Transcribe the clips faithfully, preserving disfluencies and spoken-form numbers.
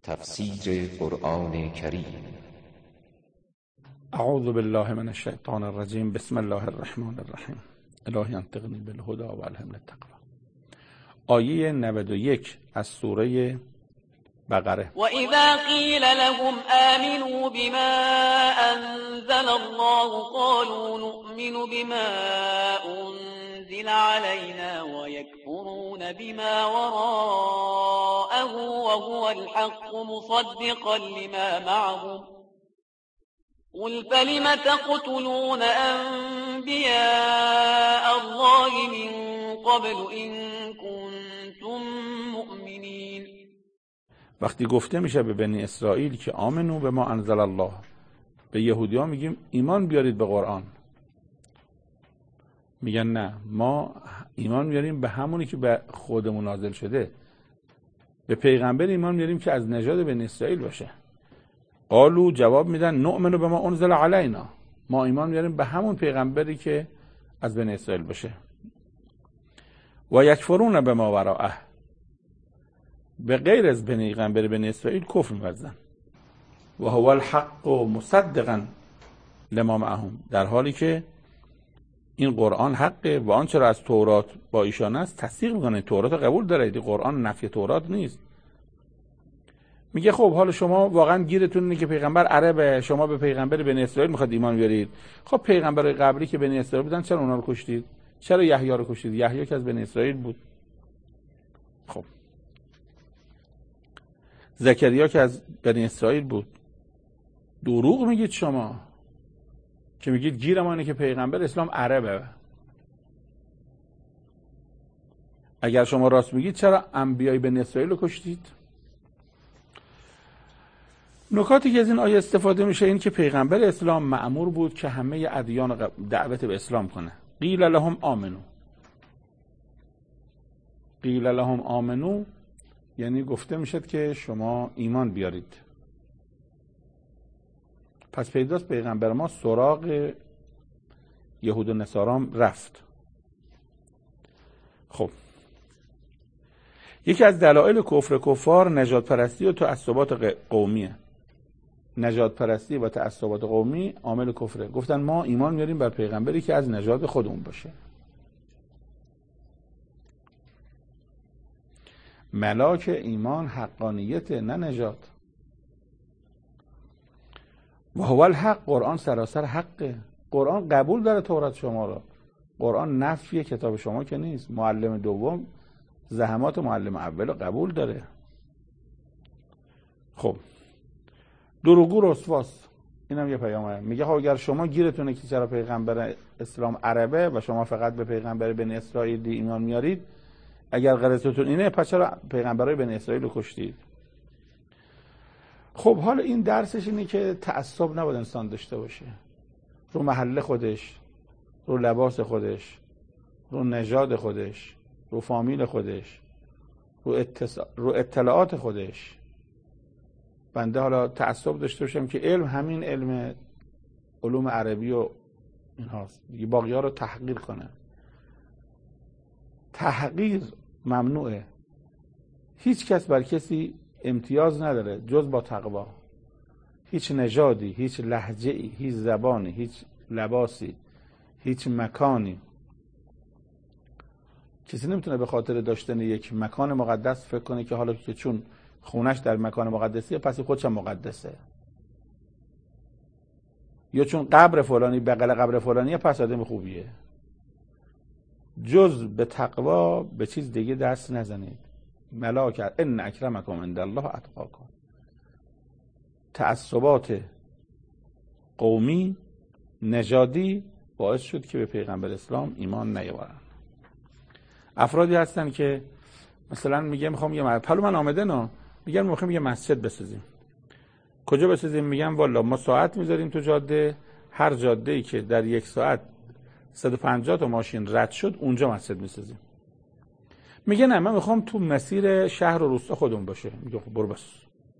تفسیر قرآن کریم. اعوذ بالله من الشیطان الرجیم. بسم الله الرحمن الرحیم. الهی انطقنی بالهدی و الهمنی التقوی. آیه نود و یک از سوره بقره. و اذا قیل لهم آمنوا بما انزل الله قالوا نؤمن بما انزل علينا ويكفرون بما وراءه وهو الحق مصدقا لما معهم قل فلم تقتلون انبیاء الله من قبل ان کنتم مؤمنین. وقتی گفته میشه به بنی اسرائیل که آمنو به ما انزل الله، به یهودی ها میگیم ایمان بیارید به قرآن، میگن نه، ما ایمان بیاریم به همونی که به خودمون نازل شده، به پیغمبر ایمان بیاریم که از نژاد بنی اسرائیل باشه. قالو جواب میدن نؤمنو به ما انزل علینا، ما ایمان بیاریم به همون پیغمبری که از بنی اسرائیل باشه. و یکفرون به ما وراءه، به غیر از پیغمبر بنی اسرائیل کفر می‌ورزن. و هو الحق مصدقا لما معهم، در حالی که این قرآن حقه و آنچه را از تورات با ایشان است تصدیق میکنه. تورات قبول دارید، قرآن نفی تورات نیست. میگه خب حالا شما واقعا گیرتون اینه که پیغمبر عربه، شما به پیغمبر بنی اسرائیل میخواد ایمان بیارید. خب پیغمبرای قبلی که بنی اسرائیل بودن چرا اونا رو کشتید؟ چرا یحیی رو کشتید؟ یحیی که از بنی اسرائیل بود. خب زکریا که از بنی اسرائیل بود. دروغ میگید شما که میگید گیر ما اینه که پیغمبر اسلام عربه. اگر شما راست میگید چرا انبیای بنی اسرائیل رو کشتید؟ نکاتی که از این آیه استفاده میشه این که پیغمبر اسلام مأمور بود که همه ادیان دعوت به اسلام کنه. قیل لهم آمنو، قیل لهم آمنو یعنی گفته میشد که شما ایمان بیارید. پس پیداست پیغمبر ما سراغ یهود و نصارام رفت. خب یکی از دلایل کفر کفار نژاد پرستی و تعصبات قومیه. نژاد پرستی و تعصبات قومی عامل کفره. گفتن ما ایمان میاریم بر پیغمبری که از نژاد خودمون باشه. ملاک ایمان حقانیت، نه نژاد. و هو الحق، قرآن سراسر حقه. قرآن قبول داره تورات شما را. قرآن نفی کتاب شما که نیست. معلم دوم زحمات معلم اول قبول داره. خب دروغگو رسواست. اینم یه پیامه. میگه خب اگر شما گیرتونه که چرا پیغمبر اسلام عربه و شما فقط به پیغمبر بنی اسرائیل ایمان میارید، اگر غرضتون اینه پس چرا پیغمبرای بنی اسرائیل رو کشتید؟ خب حالا این درسش اینه که تعصب نباید انسان داشته باشه رو محله خودش، رو لباس خودش، رو نژاد خودش، رو فامیل خودش، رو, اتص... رو اطلاعات خودش. بنده حالا تعصب داشته باشم که علم همین علم علوم عربی و این هاست، باقی ها رو تحقیر کنه. تحقیر ممنوعه. هیچ کس بر کسی امتیاز نداره جز با تقوا. هیچ نژادی، هیچ لهجه‌ای، هیچ زبانی، هیچ لباسی، هیچ مکانی، کسی نمیتونه به خاطر داشتن یک مکان مقدس فکر کنه که حالا که چون خونش در مکان مقدسیه پس خودش هم مقدسه، یا چون قبر فلانی بغل قبر فلانیه پس آدم خوبیه. جز به تقوا به چیز دیگه دست نزنید. ملاک ان اکرمکم عند الله اتقاکم. تعصبات قومی نژادی باعث شد که به پیغمبر اسلام ایمان نیاورن. افرادی هستن که مثلا میگه میخوام یه مرد حالا من آمده نه میگن میخوام یه مسجد بسازیم. کجا بسازیم؟ میگن والا ما ساعت میذاریم تو جاده، هر جاده‌ای که در یک ساعت صد و پنجاه تا ماشین رد شد اونجا مسجد میسازیم. میگه نه من میخوام تو مسیر شهر و روستا خودمون باشه. میگه خب برو بس.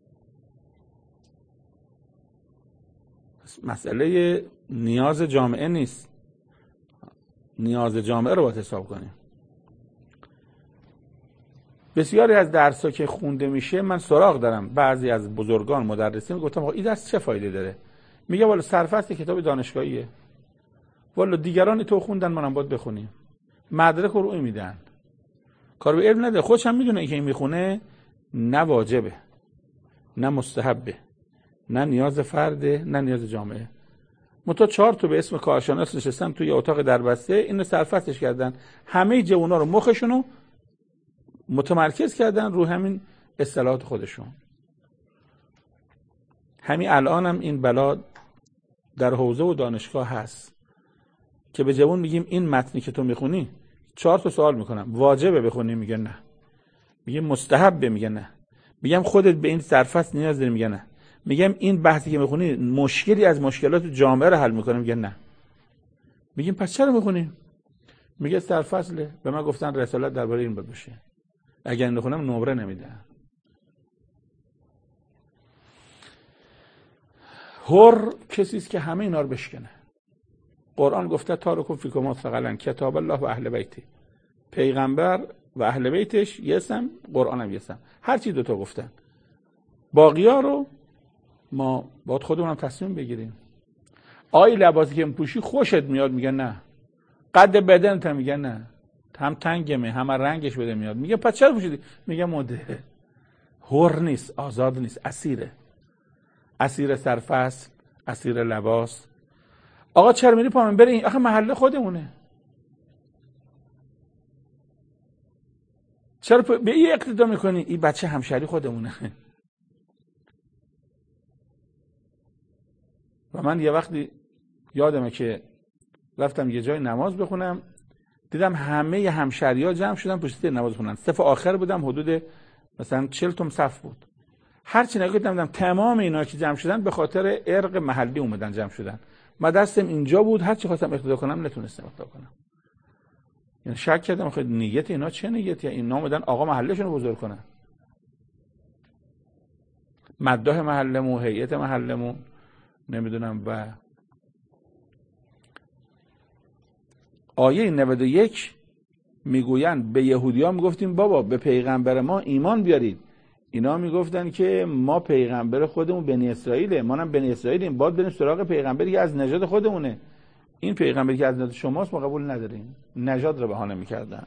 مسئله نیاز جامعه نیست، نیاز جامعه رو باید حساب کنیم. بسیاری از درس‌ها که خونده میشه من سراغ دارم، بعضی از بزرگان مدرسین گفتم آقا این درس چه فایده داره؟ میگه والا سرفصل کتاب دانشگاهیه، والا دیگران تو خوندن منم باید بخونیم، مدرک رو روی میدن، کار به علم نداره. خودش هم میدونه که این میخونه نه واجبه نه مستحبه نه نیاز فرده نه نیاز جامعه. متا چهار تا به اسم کارشناس نشستن توی اتاق دربسته اینو سرفصلش کردن، همه جوونا رو مخشونو متمرکز کردن رو همین اصطلاحات خودشون. همین الان هم این بلا در حوزه و دانشگاه هست که به جوان میگیم این متنی که تو میخونی، چهار تا سوال میکنم، واجبه بخونی؟ میگه نه. میگه مستحبه؟ میگه نه. میگم خودت به این سرفصل نیاز داری؟ میگه نه. میگم این بحثی که میخونی مشکلی از مشکلات جامعه رو حل میکنه؟ میگه نه. میگیم پس چرا میخونی؟ میگه سرفصله، به من گفتن رسالت درباره این باید بشه، اگر نخونم نمره نمیدن. هر کسی است که همه اینا رو بشکنه. قرآن گفته تارکو فیکم ثقلن کتاب الله و اهل بیتی، پیغمبر و اهل بیتش یسم، قرآن هم یسم، هر چی دوتا گفتن. باقیا رو ما باید خودمون هم تصمیم بگیریم. آی لباسی که پوشی خوشت میاد؟ میگه نه. قد بدنت؟ میگه نه. هم تنگمه هم رنگش بده میاد. میگه پس چرا پوشیدی؟ میگه مده. حر نیست، آزاد نیست، اسیره. اسیر سرفصل، اسیر لباس. آقا چرا میری پامن بری؟ آخه محله خودمونه. چرا به این اقتدا میکنی؟ این بچه همشهری خودمونه. و من یه وقتی یادمه که رفتم یه جای نماز بخونم، دیدم همه همشهری‌ها جمع شدن پشت سر نماز خوندن. صف آخر بودم، حدود مثلا چهل تا صف بود. هر چی نگاه کردم تمام اینا که جمع شدن به خاطر ارق محلی اومدن جمع شدن. من دستم اینجا بود، هر چی خواستم اقتدا کنم نتونستم اقتدا کنم. یعنی شک کردم خود نیت اینا چه نیتیه؟ اینا اومدن آقا محلشون رو بزرگ کنن. مداح محلمون، هیئت محلمون، نمیدونم. و آیه نود و یک میگویند به یهودیان میگفتیم بابا به پیغمبر ما ایمان بیارید. اینا میگفتن که ما پیغمبر خودمون بنی اسرائیله، ما هم بنی اسرائیلیم، باید بریم سراغ پیغمبری که از نژاد خودمونه. این پیغمبری که از نژاد شماست ما قبول نداریم. نژاد رو بهانه میکردن.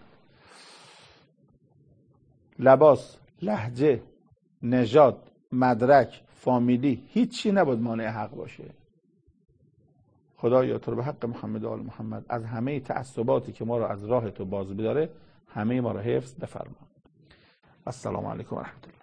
لباس، لهجه، نژاد، مدرک، فامیلی، هیچی نباید مانع حق باشه. خدایا تو رو به حق محمد و آل محمد از همه تعصباتی که ما رو از راه تو باز بداره همه ما رو حفظ بفرما. السلام علیکم و رحمت الله.